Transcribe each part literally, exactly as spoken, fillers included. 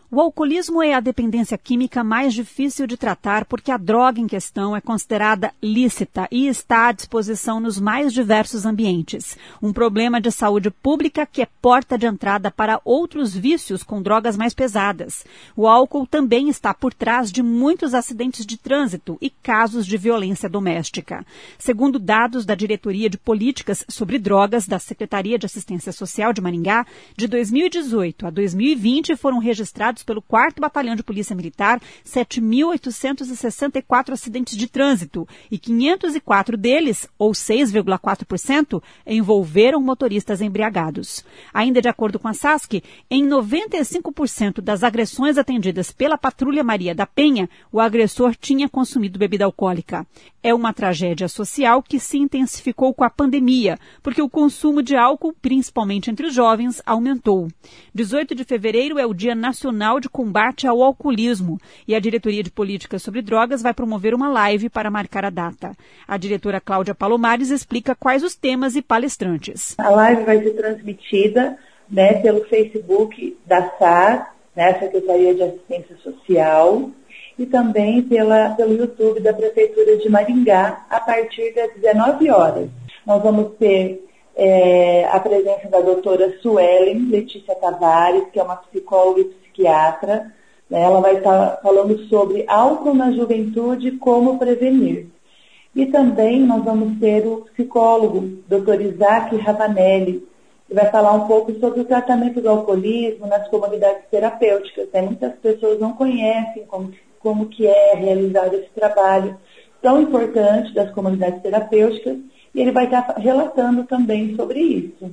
O alcoolismo é a dependência química mais difícil de tratar porque a droga em questão é considerada lícita e está à disposição nos mais diversos ambientes. Um problema de saúde pública que é porta de entrada para outros vícios com drogas mais pesadas. O álcool também está por trás de muitos acidentes de trânsito e casos de violência doméstica. Segundo dados da Diretoria de Políticas sobre Drogas da Secretaria de Assistência Social de Maringá, de dois mil e dezoito a dois mil e vinte foram registrados pelo quarto Batalhão de Polícia Militar sete mil oitocentos e sessenta e quatro acidentes de trânsito e quinhentos e quatro deles, ou seis vírgula quatro por cento, envolveram motoristas embriagados. Ainda de acordo com a SASC, em noventa e cinco por cento das agressões atendidas pela Patrulha Maria da Penha, o agressor tinha consumido bebida alcoólica. É uma tragédia social que se intensificou com a pandemia, porque o consumo de álcool, principalmente entre os jovens, aumentou. dezoito de fevereiro é o Dia Nacional de Combate ao Alcoolismo e a Diretoria de Políticas sobre Drogas vai promover uma live para marcar a data. A diretora Cláudia Palomares explica quais os temas e palestrantes. A live vai ser transmitida, né, pelo Facebook da S A S, né, Secretaria de Assistência Social, e também pela, pelo YouTube da Prefeitura de Maringá, a partir das dezenove horas. Nós vamos ter é, a presença da doutora Suelen Letícia Tavares, que é uma psicóloga e psiquiatra. Né, ela vai estar falando sobre álcool na juventude e como prevenir. E também nós vamos ter o psicólogo, doutor Isaac Ravanelli, que vai falar um pouco sobre o tratamento do alcoolismo nas comunidades terapêuticas. Né? Muitas pessoas não conhecem como, como que é realizado esse trabalho tão importante das comunidades terapêuticas, e ele vai estar relatando também sobre isso.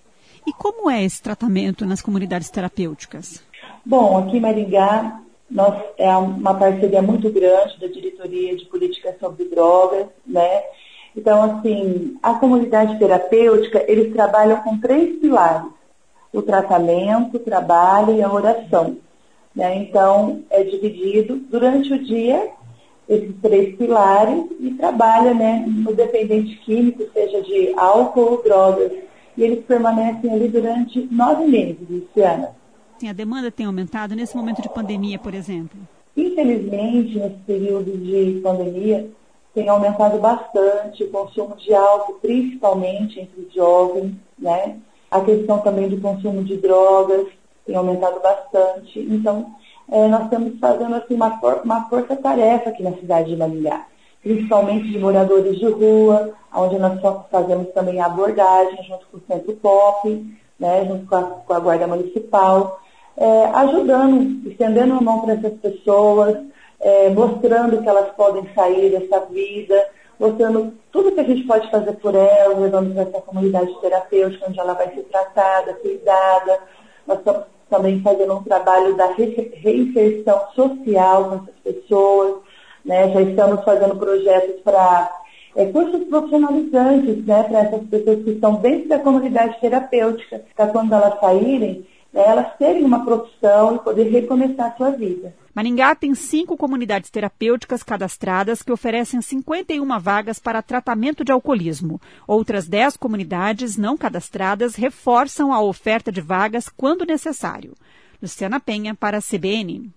E como é esse tratamento nas comunidades terapêuticas? Bom, aqui em Maringá, nós, é uma parceria muito grande da Diretoria de Políticas sobre Drogas, né? Então, assim, a comunidade terapêutica, eles trabalham com três pilares: o tratamento, o trabalho e a oração. Né? Então, é dividido durante o dia esses três pilares e trabalha, né, no dependente químico, seja de álcool ou drogas. E eles permanecem ali durante nove meses, Luciana. Sim, a demanda tem aumentado nesse momento de pandemia, por exemplo? Infelizmente, nesse período de pandemia, tem aumentado bastante o consumo de álcool, principalmente entre os jovens, né? A questão também do consumo de drogas tem aumentado bastante. Então, é, nós estamos fazendo assim, uma, for- uma força-tarefa aqui na cidade de Maringá, principalmente de moradores de rua, onde nós fazemos também a abordagem junto com o Centro Pop, né, junto com a, com a Guarda Municipal, é, ajudando, estendendo a mão para essas pessoas, é, mostrando que elas podem sair dessa vida, mostrando tudo que a gente pode fazer por elas, levando para essa comunidade terapêutica, onde ela vai ser tratada, cuidada. Nós estamos também fazendo um trabalho da re- reinserção social com essas pessoas, né? Já estamos fazendo projetos para é, cursos profissionalizantes, né, para essas pessoas que estão dentro da comunidade terapêutica, para quando elas saírem, né, elas terem uma profissão e poder recomeçar a sua vida. Maringá tem cinco comunidades terapêuticas cadastradas que oferecem cinquenta e uma vagas para tratamento de alcoolismo. Outras dez comunidades não cadastradas reforçam a oferta de vagas quando necessário. Luciana Penha, para a C B N.